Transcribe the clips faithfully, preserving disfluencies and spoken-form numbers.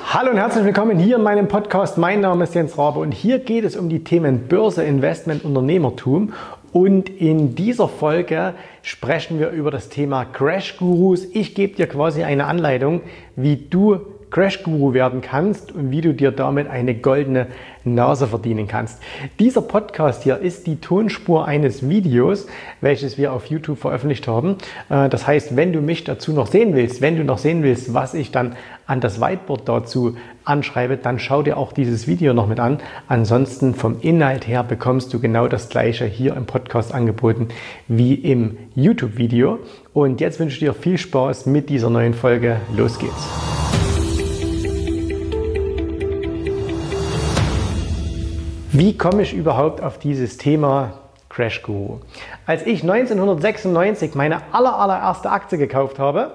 Hallo und herzlich willkommen hier in meinem Podcast. Mein Name ist Jens Rabe und hier geht es um die Themen Börse, Investment, Unternehmertum. Und in dieser Folge sprechen wir über das Thema Crash Gurus. Ich gebe dir quasi eine Anleitung, wie du Crash Guru werden kannst und wie du dir damit eine goldene Nase verdienen kannst. Dieser Podcast hier ist die Tonspur eines Videos, welches wir auf YouTube veröffentlicht haben. Das heißt, wenn du mich dazu noch sehen willst, wenn du noch sehen willst, was ich dann an das Whiteboard dazu anschreibe, dann schau dir auch dieses Video noch mit an. Ansonsten vom Inhalt her bekommst du genau das Gleiche hier im Podcast angeboten wie im YouTube-Video. Und jetzt wünsche ich dir viel Spaß mit dieser neuen Folge. Los geht's! Wie komme ich überhaupt auf dieses Thema Crash Guru? Als ich neunzehnhundertsechsundneunzig meine aller, allererste Aktie gekauft habe,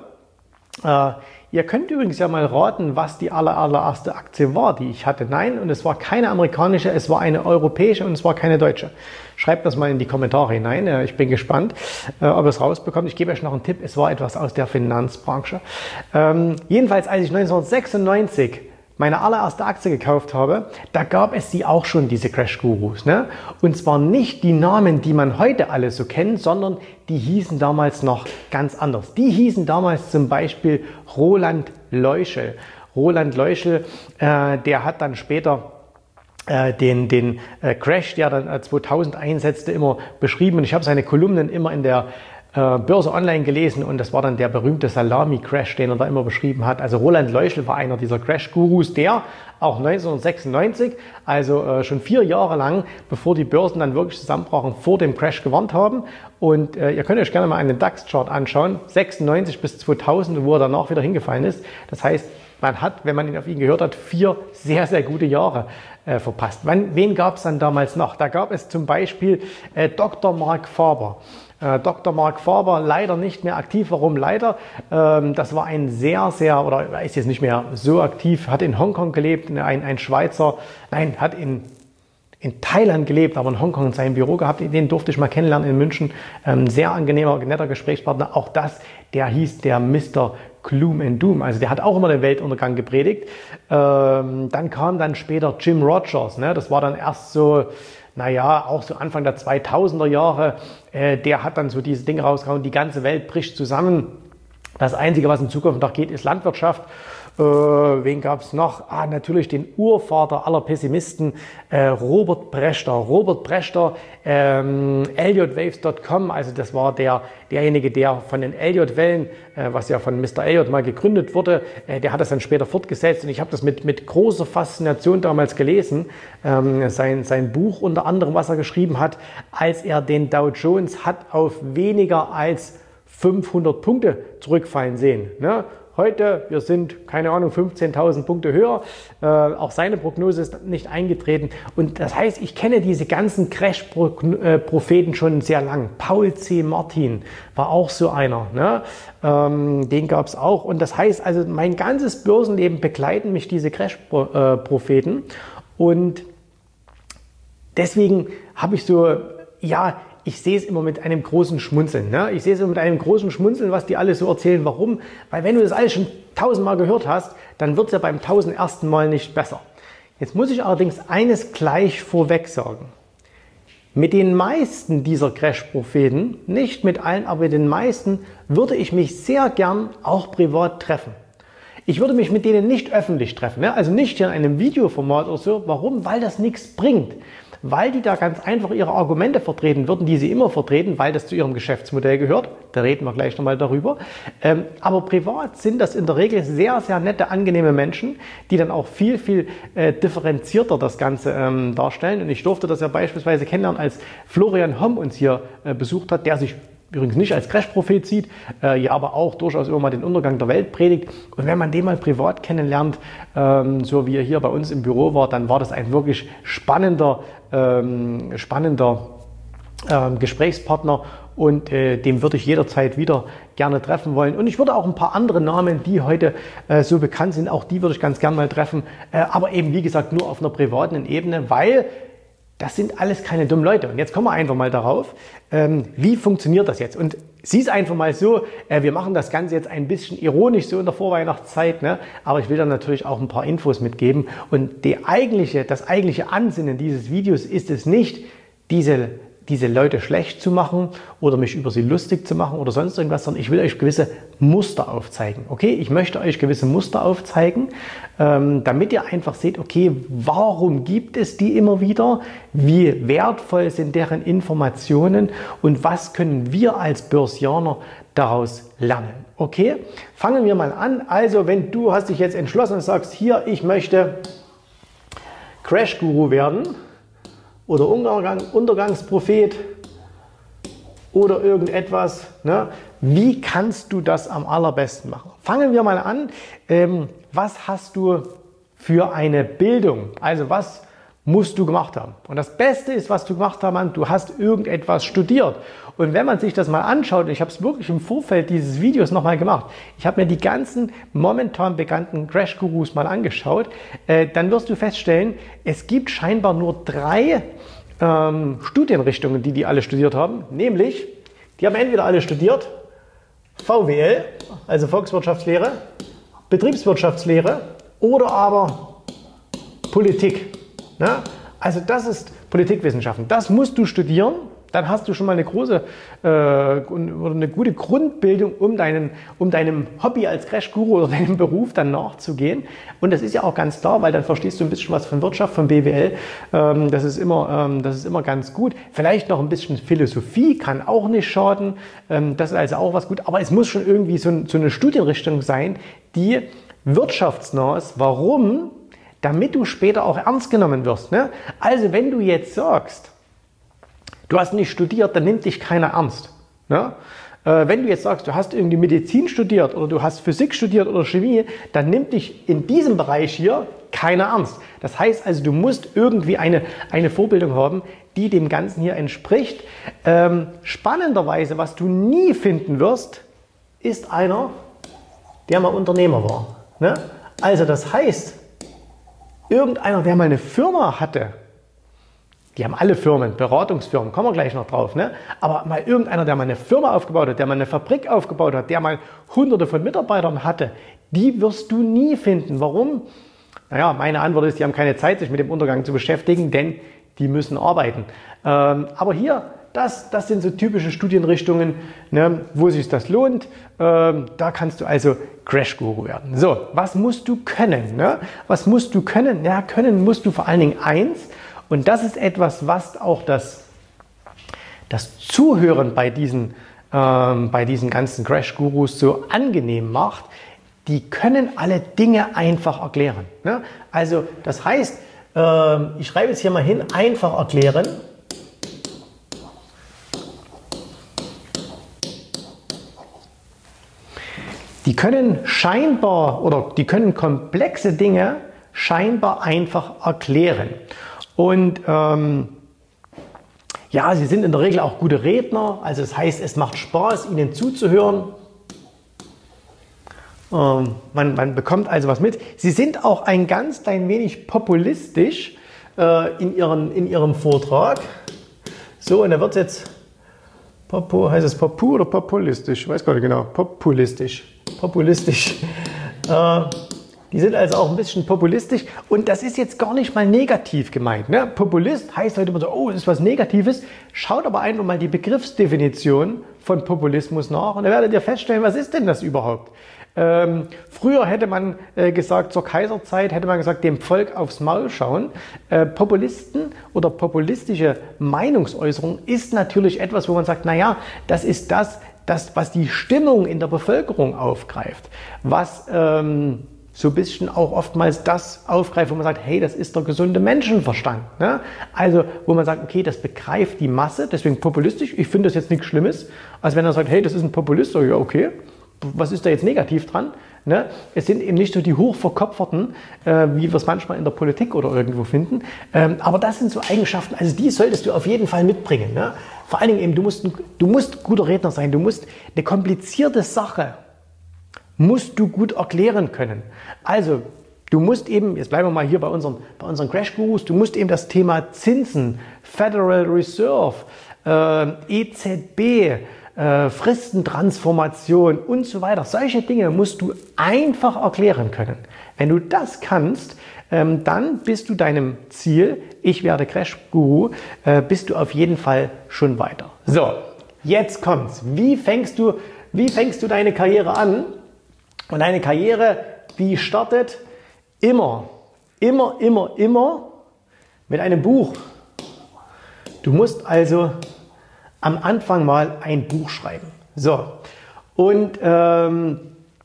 äh, ihr könnt übrigens ja mal raten, was die aller, allererste Aktie war, die ich hatte. Nein, und es war keine amerikanische, es war eine europäische und es war keine deutsche. Schreibt das mal in die Kommentare hinein, äh, ich bin gespannt, äh, ob ihr es rausbekommt. Ich gebe euch noch einen Tipp, es war etwas aus der Finanzbranche. Ähm, jedenfalls, als ich neunzehnhundertsechsundneunzig meine allererste Aktie gekauft habe, da gab es sie auch schon, diese Crash Gurus. Ne? Und zwar nicht die Namen, die man heute alle so kennt, sondern die hießen damals noch ganz anders. Die hießen damals zum Beispiel Roland Leuschel. Roland Leuschel, äh, der hat dann später äh, den, den äh, Crash, der dann äh, zweitausend einsetzte, immer beschrieben. Und ich habe seine Kolumnen immer in der Börse Online gelesen und das war dann der berühmte Salami-Crash, den er da immer beschrieben hat. Also Roland Leuschel war einer dieser Crash-Gurus, der auch neunzehnhundertsechsundneunzig, also äh, schon vier Jahre lang, bevor die Börsen dann wirklich zusammenbrachen, vor dem Crash gewarnt haben. Und äh, ihr könnt euch gerne mal einen DAX-Chart anschauen, sechsundneunzig bis zweitausend, wo er danach wieder hingefallen ist. Das heißt, man hat, wenn man ihn auf ihn gehört hat, vier sehr, sehr gute Jahre äh, verpasst. Wann, wen gab es dann damals noch? Da gab es zum Beispiel äh, Doktor Mark Faber. Doktor Mark Faber, leider nicht mehr aktiv. Warum leider? Das war ein sehr, sehr, oder er ist jetzt nicht mehr so aktiv, hat in Hongkong gelebt, ein, ein Schweizer, nein, hat in, in Thailand gelebt, aber in Hongkong sein Büro gehabt. Den durfte ich mal kennenlernen in München. Sehr angenehmer, netter Gesprächspartner. Auch das, der hieß der Mister Gloom and Doom. Also der hat auch immer den Weltuntergang gepredigt. Dann kam dann später Jim Rogers. Das war dann erst so, naja, auch so Anfang der zweitausender Jahre, äh, der hat dann so diese Dinge rausgehauen, die ganze Welt bricht zusammen. Das Einzige, was in Zukunft noch geht, ist Landwirtschaft. Äh, wen gab es noch? Ah, natürlich den Urvater aller Pessimisten, äh, Robert Prechter. Robert Prechter, ähm, Elliott Waves Punkt com, also das war der, derjenige, der von den Elliott-Wellen, äh, was ja von Mister Elliott mal gegründet wurde, äh, der hat das dann später fortgesetzt und ich habe das mit, mit großer Faszination damals gelesen. Ähm, sein, sein Buch unter anderem, was er geschrieben hat, als er den Dow Jones hat auf weniger als fünfhundert Punkte zurückfallen sehen. Ne? Heute, wir sind, keine Ahnung, fünfzehntausend Punkte höher. Äh, auch seine Prognose ist nicht eingetreten. Und das heißt, ich kenne diese ganzen Crash-Propheten schon sehr lang. Paul C. Martin war auch so einer. Ne? Ähm, den gab es auch. Und das heißt, also mein ganzes Börsenleben begleiten mich diese Crash-Propheten. Und deswegen habe ich so, ja, ich sehe es immer mit einem großen Schmunzeln. Ne? Ich sehe es immer mit einem großen Schmunzeln, was die alle so erzählen. Warum? Weil wenn du das alles schon tausendmal gehört hast, dann wird es ja beim tausendersten Mal nicht besser. Jetzt muss ich allerdings eines gleich vorweg sagen. Mit den meisten dieser Crash-Propheten, nicht mit allen, aber mit den meisten, würde ich mich sehr gern auch privat treffen. Ich würde mich mit denen nicht öffentlich treffen, ne? Also nicht hier in einem Videoformat oder so. Warum? Weil das nichts bringt. Weil die da ganz einfach ihre Argumente vertreten würden, die sie immer vertreten, weil das zu ihrem Geschäftsmodell gehört. Da reden wir gleich nochmal darüber. Ähm, aber privat sind das in der Regel sehr, sehr nette, angenehme Menschen, die dann auch viel, viel äh, differenzierter das Ganze ähm, darstellen. Und ich durfte das ja beispielsweise kennenlernen, als Florian Homm uns hier äh, besucht hat, der sich übrigens nicht als Crash-Prophet sieht, äh, ja aber auch durchaus immer mal den Untergang der Welt predigt. Und wenn man den mal privat kennenlernt, ähm, so wie er hier bei uns im Büro war, dann war das ein wirklich spannender, ähm, spannender ähm, Gesprächspartner und äh, den würde ich jederzeit wieder gerne treffen wollen. Und ich würde auch ein paar andere Namen, die heute äh, so bekannt sind, auch die würde ich ganz gerne mal treffen, äh, aber eben wie gesagt nur auf einer privaten Ebene, weil das sind alles keine dummen Leute. Und jetzt kommen wir einfach mal darauf, ähm, wie funktioniert das jetzt? Und sieh es einfach mal so, äh, wir machen das Ganze jetzt ein bisschen ironisch so in der Vorweihnachtszeit, ne? Aber ich will dann natürlich auch ein paar Infos mitgeben. Und die eigentliche, das eigentliche Ansinnen dieses Videos ist es nicht, diese diese Leute schlecht zu machen oder mich über sie lustig zu machen oder sonst irgendwas, sondern ich will euch gewisse Muster aufzeigen. Okay, ich möchte euch gewisse Muster aufzeigen, ähm, damit ihr einfach seht, okay, warum gibt es die immer wieder? Wie wertvoll sind deren Informationen und was können wir als Börsianer daraus lernen? Okay, fangen wir mal an. Also, wenn du hast dich jetzt entschlossen und sagst, hier, ich möchte Crash-Guru werden, oder Untergang, Untergangsprophet oder irgendetwas. Ne? Wie kannst du das am allerbesten machen? Fangen wir mal an. Ähm, was hast du für eine Bildung? Also was musst du gemacht haben? Und das Beste ist, was du gemacht hast, du hast irgendetwas studiert. Und wenn man sich das mal anschaut, ich habe es wirklich im Vorfeld dieses Videos nochmal gemacht, ich habe mir die ganzen momentan bekannten Crash-Gurus mal angeschaut, äh, dann wirst du feststellen, es gibt scheinbar nur drei ähm, Studienrichtungen, die die alle studiert haben. Nämlich, die haben entweder alle studiert V W L, also Volkswirtschaftslehre, Betriebswirtschaftslehre oder aber Politik. Ne? Also das ist Politikwissenschaften. Das musst du studieren. Dann hast du schon mal eine große äh, oder eine gute Grundbildung, um, deinen, um deinem Hobby als Crash-Guru oder deinem Beruf dann nachzugehen. Und das ist ja auch ganz klar, weil dann verstehst du ein bisschen was von Wirtschaft, von B W L. Ähm, das ist immer, ähm, das ist immer ganz gut. Vielleicht noch ein bisschen Philosophie kann auch nicht schaden. Ähm, das ist also auch was gut. Aber es muss schon irgendwie so, so eine Studienrichtung sein, die wirtschaftsnah ist. Warum? Damit du später auch ernst genommen wirst. Ne? Also wenn du jetzt sagst, du hast nicht studiert, dann nimmt dich keiner ernst. Ne? Äh, wenn du jetzt sagst, du hast irgendwie Medizin studiert oder du hast Physik studiert oder Chemie, dann nimmt dich in diesem Bereich hier keiner ernst. Das heißt also, du musst irgendwie eine, eine Vorbildung haben, die dem Ganzen hier entspricht. Ähm, spannenderweise, was du nie finden wirst, ist einer, der mal Unternehmer war. Ne? Also das heißt, irgendeiner, der mal eine Firma hatte, die haben alle Firmen, Beratungsfirmen, kommen wir gleich noch drauf, ne? Aber mal irgendeiner, der mal eine Firma aufgebaut hat, der mal eine Fabrik aufgebaut hat, der mal hunderte von Mitarbeitern hatte, die wirst du nie finden. Warum? Naja, meine Antwort ist, die haben keine Zeit, sich mit dem Untergang zu beschäftigen, denn die müssen arbeiten. Ähm, aber hier, das, das sind so typische Studienrichtungen, ne, wo sich das lohnt. Ähm, da kannst du also Crash-Guru werden. So, was musst du können? Ne? Was musst du können? Ja, können musst du vor allen Dingen eins. Und das ist etwas, was auch das, das Zuhören bei diesen, ähm, bei diesen ganzen Crash-Gurus so angenehm macht. Die können alle Dinge einfach erklären. Ne? Also das heißt, ähm, ich schreibe jetzt hier mal hin, einfach erklären. Die können scheinbar oder die können komplexe Dinge scheinbar einfach erklären. Und ähm, ja, sie sind in der Regel auch gute Redner, also das heißt, es macht Spaß, ihnen zuzuhören. Ähm, man, man bekommt also was mit. Sie sind auch ein ganz klein wenig populistisch äh, in, ihren, in ihrem Vortrag. So, und da wird es jetzt, Popo, heißt es Popu oder populistisch? Ich weiß gar nicht genau, populistisch. Populistisch. Äh, Die sind also auch ein bisschen populistisch und das ist jetzt gar nicht mal negativ gemeint. Ne? Populist heißt heute immer so, oh, das ist was Negatives. Schaut aber einfach mal die Begriffsdefinition von Populismus nach und dann werdet ihr feststellen, was ist denn das überhaupt? Ähm, früher hätte man äh, gesagt, zur Kaiserzeit hätte man gesagt, dem Volk aufs Maul schauen. Äh, Populisten oder populistische Meinungsäußerung ist natürlich etwas, wo man sagt, naja, das ist das, das, was die Stimmung in der Bevölkerung aufgreift, was ähm, so ein bisschen auch oftmals das aufgreift, wo man sagt, hey, das ist der gesunde Menschenverstand. Ne? Also, wo man sagt, okay, das begreift die Masse, deswegen populistisch, ich finde das jetzt nichts Schlimmes, als wenn er sagt, hey, das ist ein Populist, ja, okay, was ist da jetzt negativ dran? Ne? Es sind eben nicht so die Hochverkopferten, äh, wie wir es manchmal in der Politik oder irgendwo finden, ähm, aber das sind so Eigenschaften, also die solltest du auf jeden Fall mitbringen. Ne? Vor allen Dingen eben, du musst, du musst guter Redner sein, du musst eine komplizierte Sache musst du gut erklären können. Also, Du musst eben, jetzt bleiben wir mal hier bei unseren, bei unseren Crash-Gurus, du musst eben das Thema Zinsen, Federal Reserve, äh, E Z B, äh, Fristentransformation und so weiter, solche Dinge musst du einfach erklären können. Wenn du das kannst, ähm, dann bist du deinem Ziel, ich werde Crash-Guru, äh, bist du auf jeden Fall schon weiter. So, jetzt kommt's. Wie fängst du, wie fängst du deine Karriere an? Und deine Karriere, die startet immer, immer, immer, immer mit einem Buch. Du musst also am Anfang mal ein Buch schreiben. So, und ähm,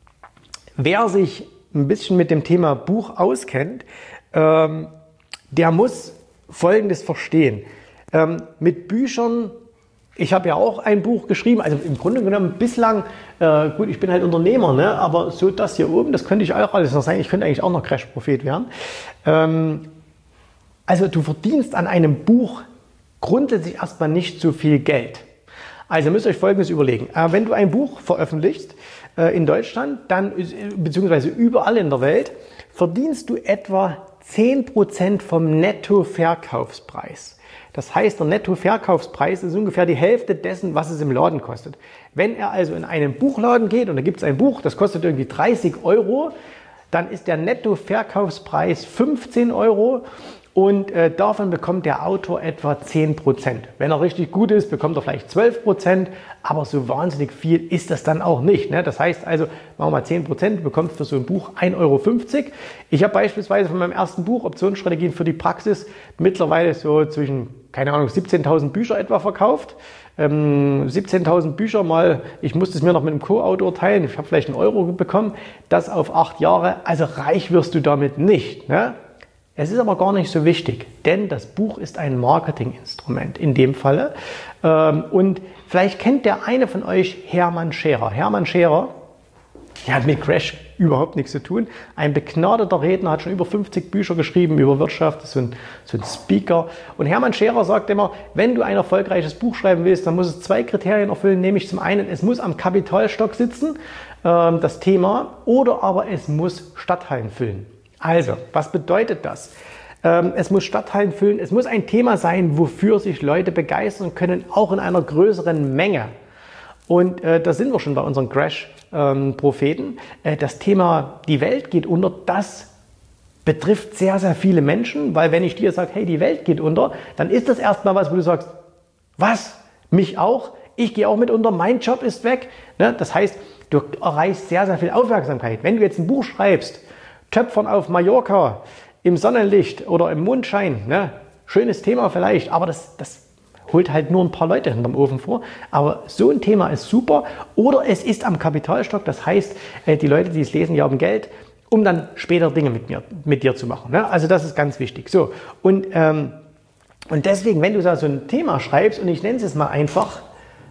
wer sich ein bisschen mit dem Thema Buch auskennt, ähm, der muss Folgendes verstehen. Ähm, mit Büchern, ich habe ja auch ein Buch geschrieben, also im Grunde genommen bislang, äh, gut, ich bin halt Unternehmer, ne, aber so das hier oben, das könnte ich auch alles noch sein, ich könnte eigentlich auch noch Crash-Prophet werden. Ähm, also du verdienst an einem Buch grundsätzlich erstmal nicht so viel Geld. Also müsst ihr euch Folgendes überlegen. Äh, wenn du ein Buch veröffentlichst äh, in Deutschland, dann beziehungsweise überall in der Welt, verdienst du etwa zehn Prozent vom Nettoverkaufspreis. Das heißt, der Nettoverkaufspreis ist ungefähr die Hälfte dessen, was es im Laden kostet. Wenn er also in einen Buchladen geht und da gibt es ein Buch, das kostet irgendwie dreißig Euro, dann ist der Nettoverkaufspreis fünfzehn Euro. Und äh, davon bekommt der Autor etwa zehn Prozent. Wenn er richtig gut ist, bekommt er vielleicht zwölf Prozent, aber so wahnsinnig viel ist das dann auch nicht. Ne? Das heißt also, machen wir mal zehn Prozent, bekommt für so ein Buch ein Euro fünfzig. Ich habe beispielsweise von meinem ersten Buch, Optionsstrategien für die Praxis, mittlerweile so zwischen, keine Ahnung, siebzehntausend Bücher etwa verkauft. Ähm, siebzehntausend Bücher mal, ich musste es mir noch mit einem Co-Autor teilen, ich habe vielleicht einen Euro bekommen, das auf acht Jahre, also reich wirst du damit nicht. Ne? Es ist aber gar nicht so wichtig, denn das Buch ist ein Marketinginstrument in dem Falle. Und vielleicht kennt der eine von euch Hermann Scherer. Hermann Scherer, der hat mit Crash überhaupt nichts zu tun. Ein begnadeter Redner, hat schon über fünfzig Bücher geschrieben über Wirtschaft, ist so ein, so ein Speaker. Und Hermann Scherer sagt immer, wenn du ein erfolgreiches Buch schreiben willst, dann muss es zwei Kriterien erfüllen, nämlich zum einen, es muss am Kapitalstock sitzen, das Thema, oder aber es muss Stadthallen füllen. Also, was bedeutet das? Ähm, es muss Stadthallen füllen, es muss ein Thema sein, wofür sich Leute begeistern können, auch in einer größeren Menge. Und äh, da sind wir schon bei unseren Crash-Propheten. Ähm, äh, das Thema, die Welt geht unter, das betrifft sehr, sehr viele Menschen, weil wenn ich dir sage, hey, die Welt geht unter, dann ist das erstmal was, wo du sagst, was? Mich auch? Ich gehe auch mit unter, mein Job ist weg. Ne? Das heißt, du erreichst sehr, sehr viel Aufmerksamkeit. Wenn du jetzt ein Buch schreibst, Töpfern auf Mallorca, im Sonnenlicht oder im Mondschein. Ne? Schönes Thema vielleicht, aber das, das holt halt nur ein paar Leute hinterm Ofen vor. Aber so ein Thema ist super. Oder es ist am Kapitalstock, das heißt, die Leute, die es lesen, die haben Geld, um dann später Dinge mit, mir, mit dir zu machen. Ne? Also das ist ganz wichtig. So, und, ähm, und deswegen, wenn du da so ein Thema schreibst, und ich nenne es jetzt mal einfach,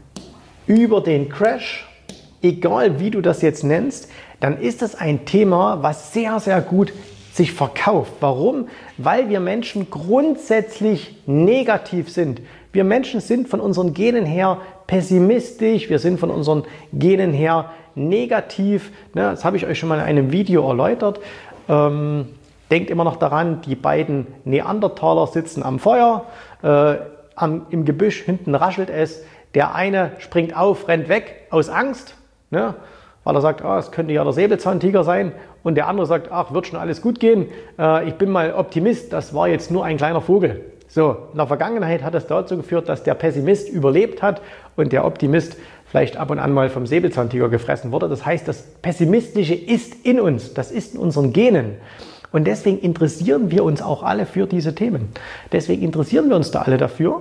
über den Crash, egal wie du das jetzt nennst, dann ist das ein Thema, was sehr, sehr gut sich verkauft. Warum? Weil wir Menschen grundsätzlich negativ sind. Wir Menschen sind von unseren Genen her pessimistisch, wir sind von unseren Genen her negativ. Das habe ich euch schon mal in einem Video erläutert. Ähm, denkt immer noch daran, die beiden Neandertaler sitzen am Feuer, äh, am, im Gebüsch, hinten raschelt es. Der eine springt auf, rennt weg aus Angst, ne? Weil er sagt, ah, es könnte ja der Säbelzahntiger sein. Und der andere sagt, ach, wird schon alles gut gehen. Äh, ich bin mal Optimist, das war jetzt nur ein kleiner Vogel. So, in der Vergangenheit hat es dazu geführt, dass der Pessimist überlebt hat und der Optimist vielleicht ab und an mal vom Säbelzahntiger gefressen wurde. Das heißt, das Pessimistische ist in uns, das ist in unseren Genen. Und deswegen interessieren wir uns auch alle für diese Themen. Deswegen interessieren wir uns da alle dafür.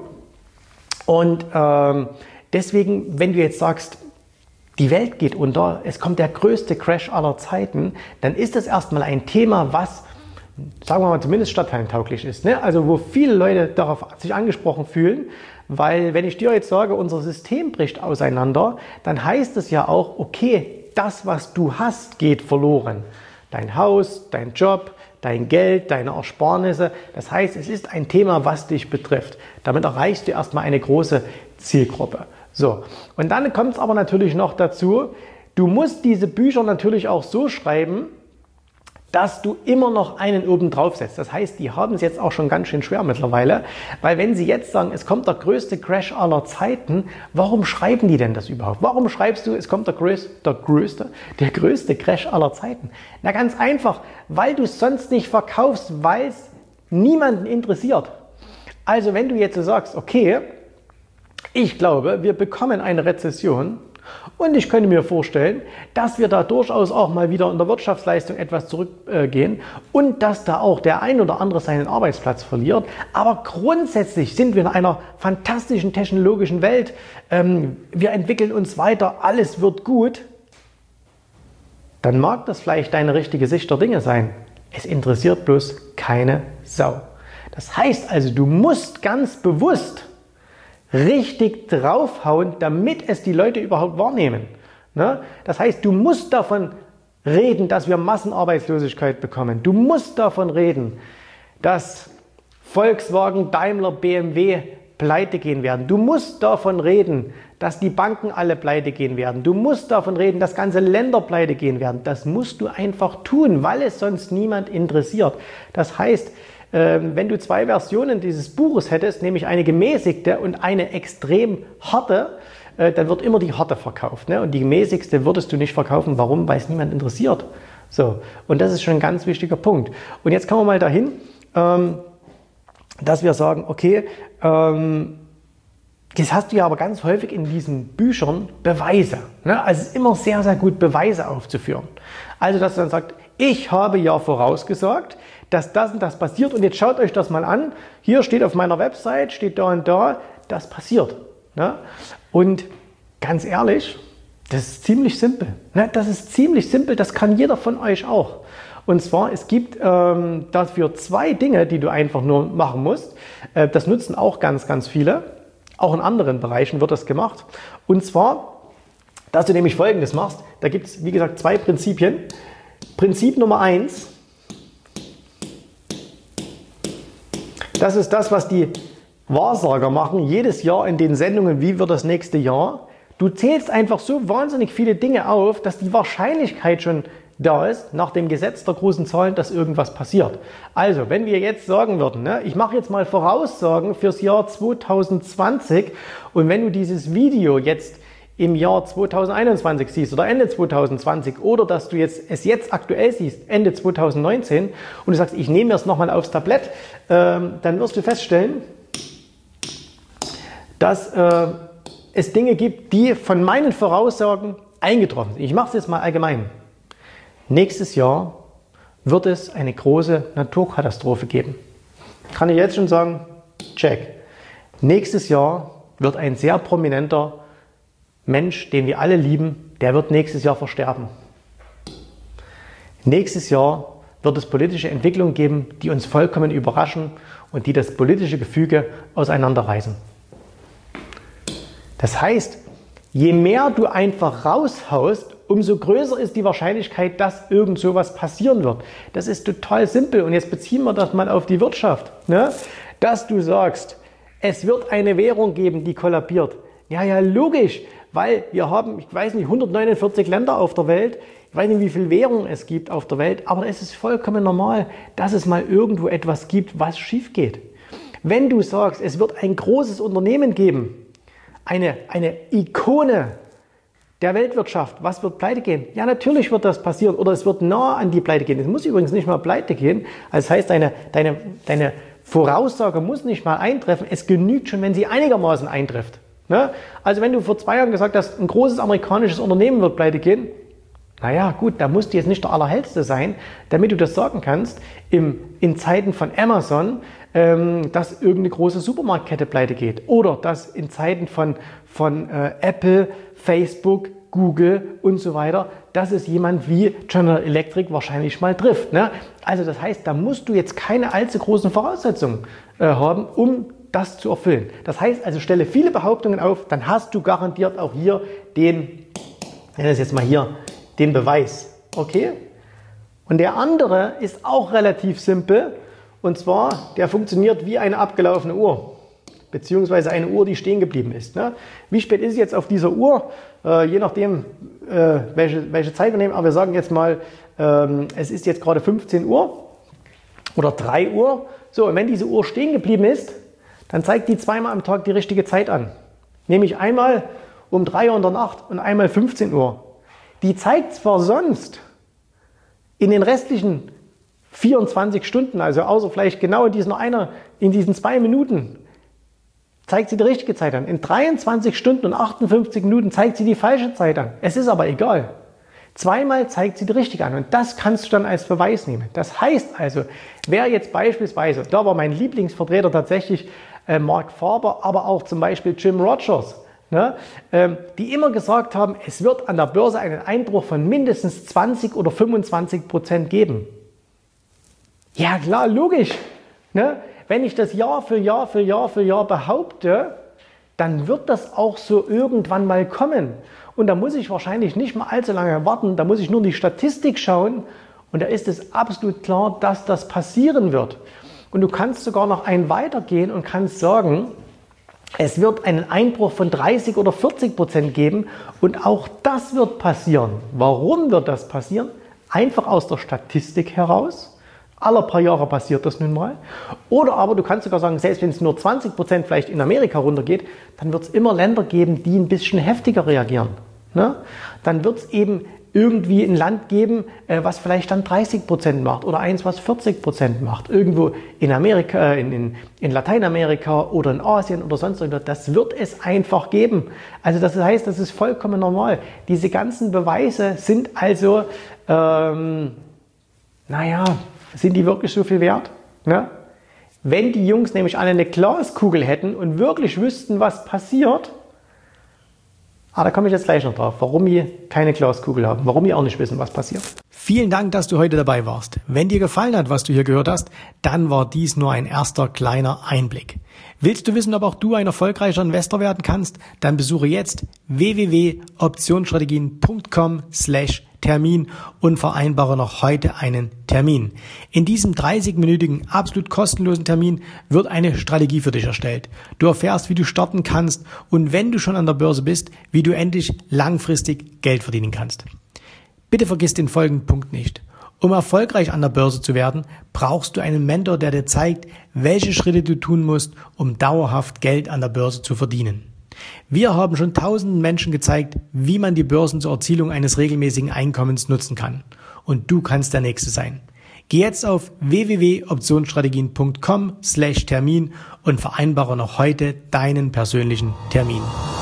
Und ähm, deswegen, wenn du jetzt sagst, die Welt geht unter, es kommt der größte Crash aller Zeiten, dann ist das erstmal ein Thema, was, sagen wir mal, zumindest stadtteiltauglich ist. Ne? Also wo viele Leute darauf sich angesprochen fühlen, weil wenn ich dir jetzt sage, unser System bricht auseinander, dann heißt es ja auch, okay, das, was du hast, geht verloren. Dein Haus, dein Job, dein Geld, deine Ersparnisse. Das heißt, es ist ein Thema, was dich betrifft. Damit erreichst du erstmal eine große Zielgruppe. So, und dann kommt es aber natürlich noch dazu, du musst diese Bücher natürlich auch so schreiben, dass du immer noch einen oben drauf setzt. Das heißt, die haben es jetzt auch schon ganz schön schwer mittlerweile, weil wenn sie jetzt sagen, es kommt der größte Crash aller Zeiten, warum schreiben die denn das überhaupt? Warum schreibst du, es kommt der größte, der größte, der größte Crash aller Zeiten? Na ganz einfach, weil du es sonst nicht verkaufst, weil es niemanden interessiert. Also wenn du jetzt so sagst, okay, ich glaube, wir bekommen eine Rezession, und ich könnte mir vorstellen, dass wir da durchaus auch mal wieder in der Wirtschaftsleistung etwas zurückgehen und dass da auch der ein oder andere seinen Arbeitsplatz verliert. Aber grundsätzlich sind wir in einer fantastischen technologischen Welt. Wir entwickeln uns weiter, alles wird gut. Dann mag das vielleicht deine richtige Sicht der Dinge sein. Es interessiert bloß keine Sau. Das heißt also, du musst ganz bewusst richtig draufhauen, damit es die Leute überhaupt wahrnehmen. Ne? Das heißt, du musst davon reden, dass wir Massenarbeitslosigkeit bekommen. Du musst davon reden, dass Volkswagen, Daimler, B M W pleite gehen werden. Du musst davon reden, dass die Banken alle pleite gehen werden. Du musst davon reden, dass ganze Länder pleite gehen werden. Das musst du einfach tun, weil es sonst niemand interessiert. Das heißt, wenn du zwei Versionen dieses Buches hättest, nämlich eine gemäßigte und eine extrem harte, dann wird immer die harte verkauft. Ne? Und die gemäßigste würdest du nicht verkaufen. Warum? Weil es niemand interessiert. So. Und das ist schon ein ganz wichtiger Punkt. Und jetzt kommen wir mal dahin, dass wir sagen, okay, jetzt hast du ja aber ganz häufig in diesen Büchern Beweise. Ne? Also es ist immer sehr, sehr gut, Beweise aufzuführen. Also, dass du dann sagst, ich habe ja vorausgesagt, dass das und das passiert und jetzt schaut euch das mal an. Hier steht auf meiner Website, steht da und da, das passiert. Ne? Und ganz ehrlich, das ist ziemlich simpel. Ne? Das ist ziemlich simpel, das kann jeder von euch auch. Und zwar, es gibt ähm, dafür zwei Dinge, die du einfach nur machen musst. Äh, das nutzen auch ganz, ganz viele. Auch in anderen Bereichen wird das gemacht. Und zwar, dass du nämlich Folgendes machst. Da gibt es, wie gesagt, zwei Prinzipien. Prinzip Nummer eins, das ist das, was die Wahrsager machen, jedes Jahr in den Sendungen, wie wird das nächste Jahr. Du zählst einfach so wahnsinnig viele Dinge auf, dass die Wahrscheinlichkeit schon da ist, nach dem Gesetz der großen Zahlen, dass irgendwas passiert. Also, wenn wir jetzt sagen würden, ne, ich mache jetzt mal Voraussagen fürs Jahr zweitausendzwanzig und wenn du dieses Video jetzt im Jahr zweitausendeinundzwanzig siehst oder Ende zweitausendzwanzig oder dass du jetzt, es jetzt aktuell siehst, Ende zweitausendneunzehn und du sagst, ich nehme es nochmal aufs Tablett, ähm, dann wirst du feststellen, dass äh, es Dinge gibt, die von meinen Voraussagen eingetroffen sind. Ich mache es jetzt mal allgemein. Nächstes Jahr wird es eine große Naturkatastrophe geben. Kann ich jetzt schon sagen, check. Nächstes Jahr wird ein sehr prominenter Mensch, den wir alle lieben, der wird nächstes Jahr versterben. Nächstes Jahr wird es politische Entwicklungen geben, die uns vollkommen überraschen und die das politische Gefüge auseinanderreißen. Das heißt, je mehr du einfach raushaust, umso größer ist die Wahrscheinlichkeit, dass irgend sowas passieren wird. Das ist total simpel. Und jetzt beziehen wir das mal auf die Wirtschaft. Ne? Dass du sagst, es wird eine Währung geben, die kollabiert. Ja, ja, logisch. Weil wir haben, ich weiß nicht, hundertneunundvierzig Länder auf der Welt. Ich weiß nicht, wie viel Währung es gibt auf der Welt. Aber es ist vollkommen normal, dass es mal irgendwo etwas gibt, was schief geht. Wenn du sagst, es wird ein großes Unternehmen geben, eine, eine Ikone der Weltwirtschaft, was wird pleite gehen? Ja, natürlich wird das passieren oder es wird nah an die Pleite gehen. Es muss übrigens nicht mal pleite gehen. Das heißt, deine, deine, deine Voraussage muss nicht mal eintreffen. Es genügt schon, wenn sie einigermaßen eintrifft. Ne? Also wenn du vor zwei Jahren gesagt hast, ein großes amerikanisches Unternehmen wird pleite gehen, naja gut, da musst du jetzt nicht der Allerhellste sein, damit du das sagen kannst, im, in Zeiten von Amazon, ähm, dass irgendeine große Supermarktkette pleite geht. Oder dass in Zeiten von, von äh, Apple, Facebook, Google und so weiter, dass es jemand wie General Electric wahrscheinlich mal trifft. Ne? Also das heißt, da musst du jetzt keine allzu großen Voraussetzungen äh, haben, um das zu erfüllen. Das heißt also, stelle viele Behauptungen auf, dann hast du garantiert auch hier den, ich nenne es jetzt mal hier, den Beweis. Okay? Und der andere ist auch relativ simpel. Und zwar, der funktioniert wie eine abgelaufene Uhr. Beziehungsweise eine Uhr, die stehen geblieben ist. Ne? Wie spät ist es jetzt auf dieser Uhr? Äh, je nachdem, äh, welche, welche Zeit wir nehmen. Aber wir sagen jetzt mal ähm, es ist jetzt gerade fünfzehn Uhr oder drei Uhr. So, und wenn diese Uhr stehen geblieben ist, dann zeigt die zweimal am Tag die richtige Zeit an. Nämlich einmal um drei Uhr in der Nacht und einmal fünfzehn Uhr. Die zeigt zwar sonst in den restlichen vierundzwanzig Stunden, also außer vielleicht genau in diesen, einer, in diesen zwei Minuten, zeigt sie die richtige Zeit an. In dreiundzwanzig Stunden und achtundfünfzig Minuten zeigt sie die falsche Zeit an. Es ist aber egal. Zweimal zeigt sie die richtige an und das kannst du dann als Beweis nehmen. Das heißt also, wer jetzt beispielsweise, da war mein Lieblingsvertreter tatsächlich äh, Mark Faber, aber auch zum Beispiel Jim Rogers, ne, ähm, die immer gesagt haben, es wird an der Börse einen Einbruch von mindestens zwanzig oder fünfundzwanzig Prozent geben. Ja klar, logisch. Ne? Wenn ich das Jahr für Jahr für Jahr für Jahr behaupte, dann wird das auch so irgendwann mal kommen. Und da muss ich wahrscheinlich nicht mal allzu lange warten, da muss ich nur in die Statistik schauen und da ist es absolut klar, dass das passieren wird. Und du kannst sogar noch einen weitergehen und kannst sagen, es wird einen Einbruch von dreißig oder vierzig Prozent geben und auch das wird passieren. Warum wird das passieren? Einfach aus der Statistik heraus. Alle paar Jahre passiert das nun mal. Oder aber du kannst sogar sagen, selbst wenn es nur zwanzig Prozent vielleicht in Amerika runtergeht, dann wird es immer Länder geben, die ein bisschen heftiger reagieren. Ne? Dann wird es eben irgendwie ein Land geben, was vielleicht dann dreißig Prozent macht oder eins, was vierzig Prozent macht. Irgendwo in Amerika, in, in, in Lateinamerika oder in Asien oder sonst irgendwas. Das wird es einfach geben. Also das heißt, das ist vollkommen normal. Diese ganzen Beweise sind also, ähm, naja, sind die wirklich so viel wert? Ne? Wenn die Jungs nämlich alle eine Glaskugel hätten und wirklich wüssten, was passiert, ah, da komme ich jetzt gleich noch drauf, warum die keine Glaskugel haben, warum die auch nicht wissen, was passiert. Vielen Dank, dass du heute dabei warst. Wenn dir gefallen hat, was du hier gehört hast, dann war dies nur ein erster kleiner Einblick. Willst du wissen, ob auch du ein erfolgreicher Investor werden kannst? Dann besuche jetzt w w w punkt optionsstrategien punkt com slash Termin und vereinbare noch heute einen Termin. In diesem dreißigminütigen, absolut kostenlosen Termin wird eine Strategie für dich erstellt. Du erfährst, wie du starten kannst und wenn du schon an der Börse bist, wie du endlich langfristig Geld verdienen kannst. Bitte vergiss den folgenden Punkt nicht. Um erfolgreich an der Börse zu werden, brauchst du einen Mentor, der dir zeigt, welche Schritte du tun musst, um dauerhaft Geld an der Börse zu verdienen. Wir haben schon tausenden Menschen gezeigt, wie man die Börsen zur Erzielung eines regelmäßigen Einkommens nutzen kann. Und du kannst der Nächste sein. Geh jetzt auf w w w punkt optionsstrategien punkt com slash Termin und vereinbare noch heute deinen persönlichen Termin.